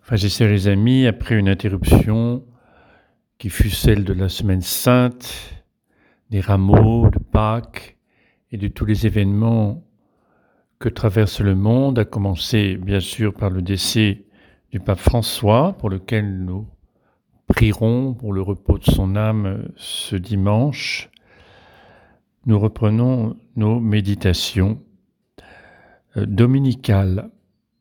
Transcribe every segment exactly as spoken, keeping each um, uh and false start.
Frères et sœurs les amis, après une interruption qui fut celle de la Semaine Sainte, des rameaux, de Pâques et de tous les événements que traverse le monde, à commencer bien sûr par le décès du pape François, pour lequel nous prierons pour le repos de son âme ce dimanche. Nous reprenons nos méditations dominicales.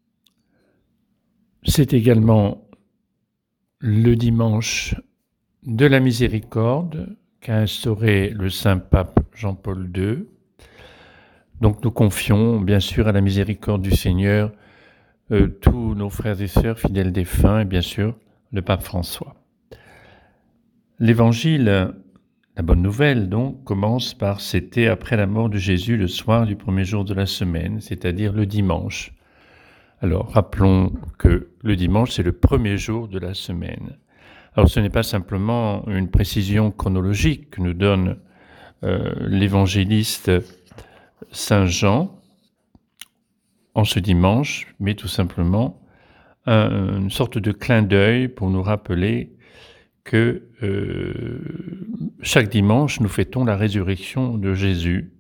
C'est également le dimanche de la miséricorde qu'a instauré le saint pape Jean-Paul deux. Donc nous confions bien sûr à la miséricorde du Seigneur euh, tous nos frères et sœurs fidèles défunts et bien sûr le pape François. L'évangile, la bonne nouvelle donc, commence par « C'était après la mort de Jésus le soir du premier jour de la semaine », c'est-à-dire le dimanche. Alors rappelons que le dimanche c'est le premier jour de la semaine. Alors ce n'est pas simplement une précision chronologique que nous donne euh, l'évangéliste Saint Jean en ce dimanche, mais tout simplement un, une sorte de clin d'œil pour nous rappeler que euh, chaque dimanche nous fêtons la résurrection de Jésus.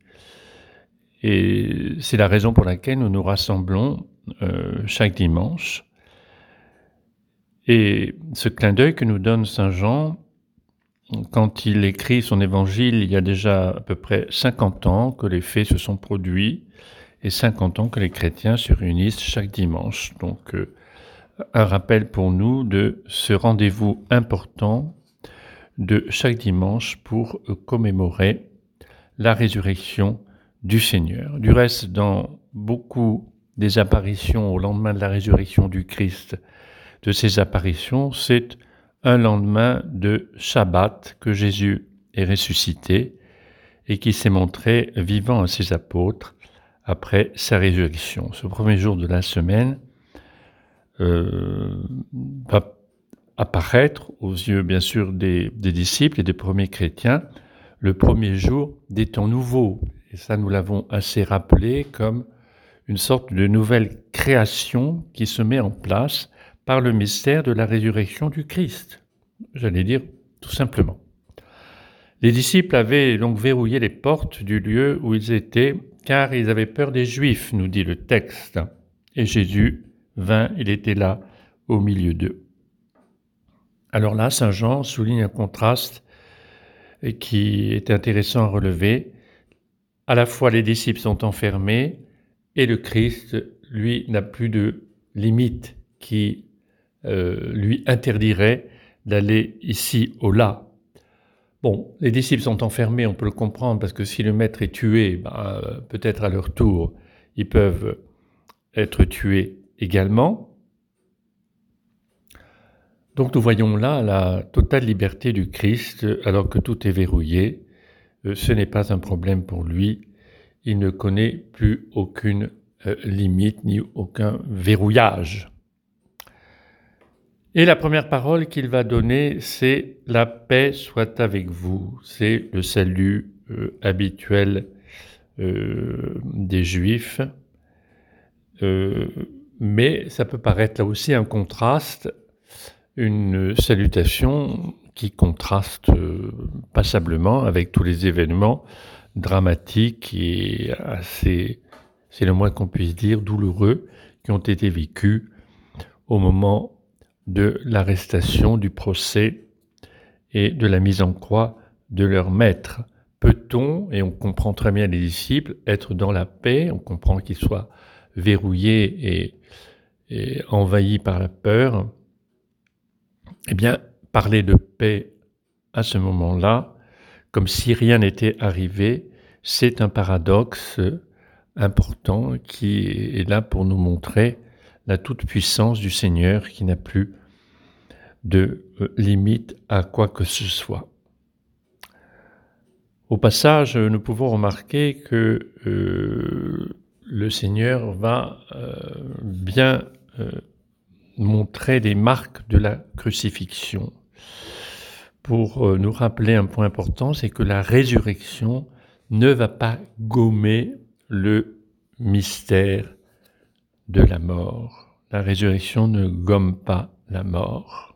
Et c'est la raison pour laquelle nous nous rassemblons euh, chaque dimanche. Et ce clin d'œil que nous donne Saint Jean, quand il écrit son évangile, il y a déjà à peu près cinquante ans que les faits se sont produits et cinquante ans que les chrétiens se réunissent chaque dimanche. Donc, euh, un rappel pour nous de ce rendez-vous important de chaque dimanche pour euh, commémorer la résurrection du Seigneur. Du reste, dans beaucoup des apparitions au lendemain de la résurrection du Christ, de ces apparitions, c'est un lendemain de Shabbat que Jésus est ressuscité et qui s'est montré vivant à ses apôtres après sa résurrection. Ce premier jour de la semaine euh, va apparaître aux yeux bien sûr des, des disciples et des premiers chrétiens le premier jour des temps nouveaux. Et ça nous l'avons assez rappelé comme une sorte de nouvelle création qui se met en place par le mystère de la résurrection du Christ, j'allais dire tout simplement. Les disciples avaient donc verrouillé les portes du lieu où ils étaient, car ils avaient peur des Juifs, nous dit le texte. Et Jésus vint, il était là, au milieu d'eux. Alors là, Saint Jean souligne un contraste qui est intéressant à relever. À la fois, les disciples sont enfermés, et le Christ, lui, n'a plus de limite qui Euh, lui interdirait d'aller ici ou là. Bon, les disciples sont enfermés, on peut le comprendre, parce que si le maître est tué, ben, euh, peut-être à leur tour, ils peuvent être tués également. Donc nous voyons là la totale liberté du Christ, alors que tout est verrouillé. Euh, ce n'est pas un problème pour lui. Il ne connaît plus aucune euh, limite ni aucun verrouillage. Et la première parole qu'il va donner, c'est « La paix soit avec vous ». C'est le salut euh, habituel euh, des Juifs. Euh, mais ça peut paraître là aussi un contraste, une salutation qui contraste euh, passablement avec tous les événements dramatiques et assez, c'est le moins qu'on puisse dire, douloureux, qui ont été vécus au moment de l'arrestation, du procès et de la mise en croix de leur maître. Peut-on, et on comprend très bien les disciples, être dans la paix, on comprend qu'ils soient verrouillés et, et envahis par la peur, eh bien, parler de paix à ce moment-là, comme si rien n'était arrivé, c'est un paradoxe important qui est là pour nous montrer la toute-puissance du Seigneur qui n'a plus de limite à quoi que ce soit. Au passage, nous pouvons remarquer que euh, le Seigneur va euh, bien euh, montrer les marques de la crucifixion. Pour euh, nous rappeler un point important, c'est que la résurrection ne va pas gommer le mystère de la mort. La résurrection ne gomme pas la mort.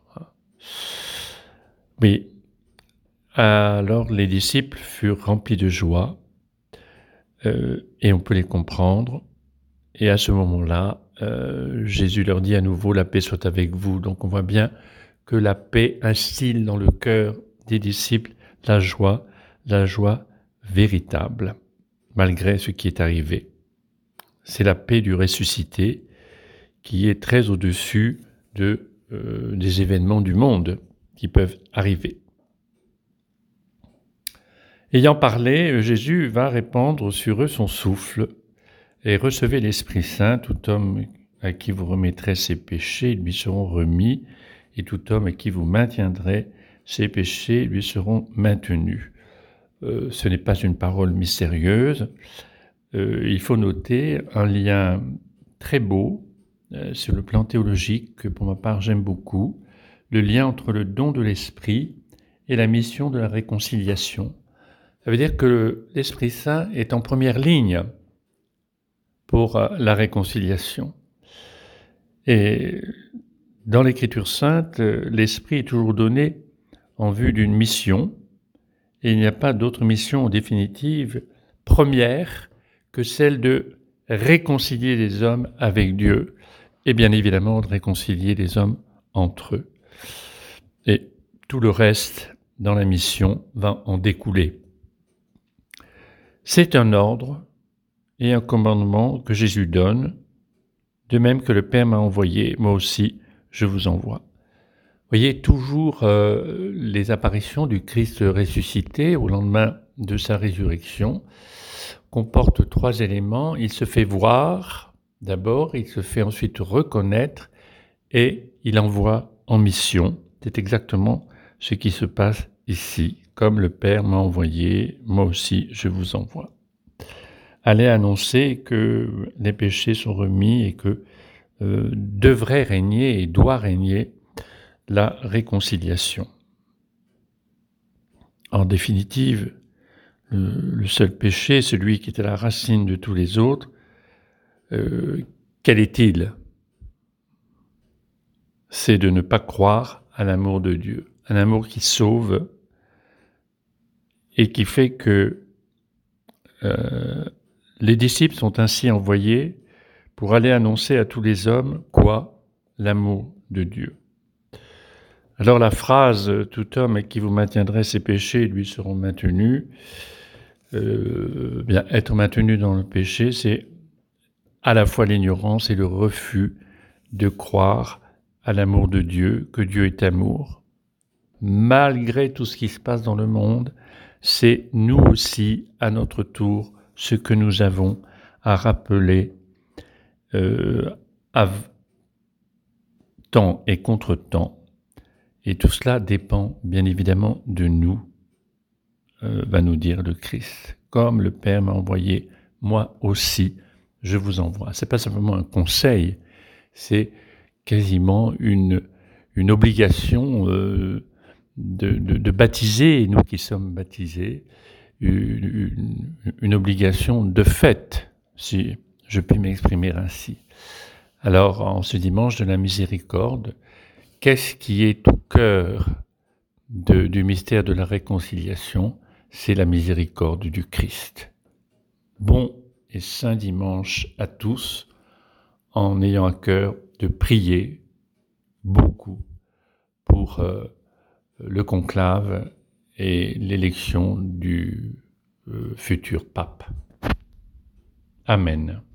Oui. Alors les disciples furent remplis de joie, heu, et on peut les comprendre. Et à ce moment-là, heu, Jésus leur dit à nouveau: «La paix soit avec vous». Donc on voit bien que la paix instille dans le cœur des disciples la joie, la joie véritable, malgré ce qui est arrivé. C'est la paix du ressuscité qui est très au-dessus de, heu, des événements du monde qui peuvent arriver. Ayant parlé, Jésus va répandre sur eux son souffle. Et recevez l'Esprit Saint, tout homme à qui vous remettrez ses péchés lui seront remis, et tout homme à qui vous maintiendrez ses péchés lui seront maintenus. Euh, ce n'est pas une parole mystérieuse. Euh, il faut noter un lien très beau euh, sur le plan théologique que pour ma part j'aime beaucoup, le lien entre le don de l'Esprit et la mission de la réconciliation. Ça veut dire que l'Esprit Saint est en première ligne pour la réconciliation. Et dans l'Écriture sainte, l'Esprit est toujours donné en vue d'une mission, et il n'y a pas d'autre mission définitive, première, que celle de réconcilier les hommes avec Dieu, et bien évidemment de réconcilier les hommes entre eux. Et tout le reste dans la mission va en découler. C'est un ordre et un commandement que Jésus donne, de même que le Père m'a envoyé, moi aussi je vous envoie. Vous voyez, toujours euh, les apparitions du Christ ressuscité au lendemain de sa résurrection comportent trois éléments. Il se fait voir d'abord, il se fait ensuite reconnaître et il envoie en mission. C'est exactement ce qui se passe ici. Comme le Père m'a envoyé, moi aussi je vous envoie. Allez annoncer que les péchés sont remis et que euh, devrait régner et doit régner la réconciliation. En définitive, le, le seul péché, celui qui était la racine de tous les autres, euh, quel est-il ? C'est de ne pas croire à l'amour de Dieu, un amour qui sauve et qui fait que euh, les disciples sont ainsi envoyés pour aller annoncer à tous les hommes quoi ? L'amour de Dieu. Alors la phrase « tout homme à qui vous maintiendrez ses péchés lui seront maintenus euh, », bien être maintenu dans le péché, c'est à la fois l'ignorance et le refus de croire à l'amour de Dieu, que Dieu est amour. Malgré tout ce qui se passe dans le monde, c'est nous aussi, à notre tour, ce que nous avons à rappeler euh, à temps et contre temps. Et tout cela dépend bien évidemment de nous, euh, va nous dire le Christ. Comme le Père m'a envoyé, moi aussi, je vous envoie. Ce n'est pas simplement un conseil, c'est quasiment une, une obligation euh, de, de, de baptiser, nous qui sommes baptisés, une, une, une obligation de fait, si je puis m'exprimer ainsi. Alors, en ce dimanche de la miséricorde, qu'est-ce qui est au cœur de, du mystère de la réconciliation ? C'est la miséricorde du Christ. Bon et saint dimanche à tous, en ayant à cœur de prier beaucoup pour euh, le conclave et l'élection du euh, futur pape. Amen.